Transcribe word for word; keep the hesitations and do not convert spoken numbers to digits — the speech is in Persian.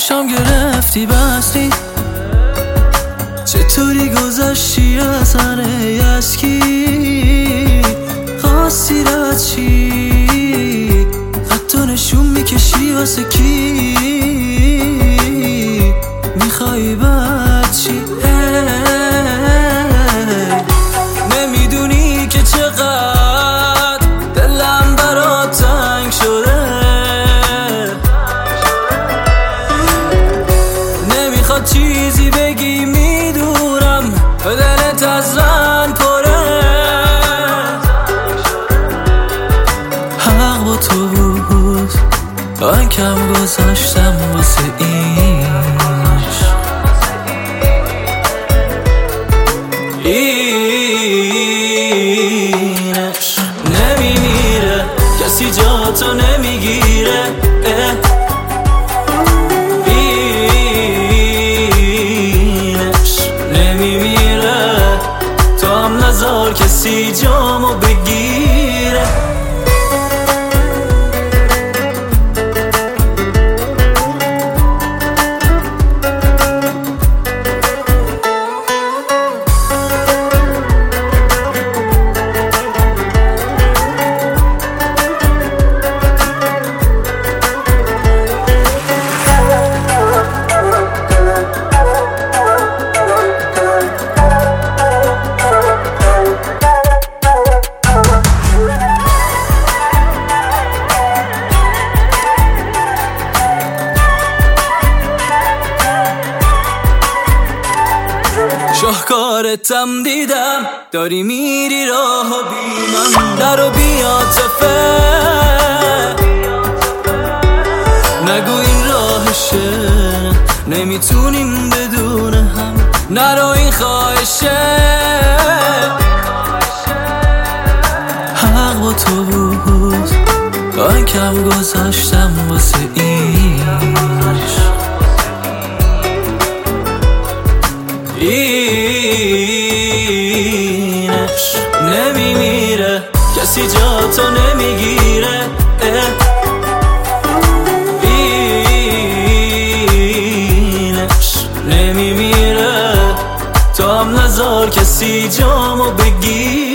چشام گرفتی بستی، چطوری گذشتی از هنه یسکی، خواستی رد چی، حتی نشون میکشی واسه کی، میخوایی بد چی. نمیدونی که چقدر دلم برات تنگ شده، نمیخواد چیزی بگی میدونم به دلت از رنگ پره، حق با تو بود من کم گذاشتم واسه اینش، اینش نمیمیره کسی جا تو نمیگیره، اینش نمیمیره تو هم نذار کسی جامو بگیره. شاهکارتم دیدم داری میری راه و بی من، در و بی عاطفه نگو این راهشه، نمیتونیم بدون هم، نرو این خواهشه، حق با تو بود من کم گذاشتم واسه اینش، اینش نمیمیره کسی جا تو نمیگیره، اینش نمیمیره تو هم نذار کسی جامو بگیره.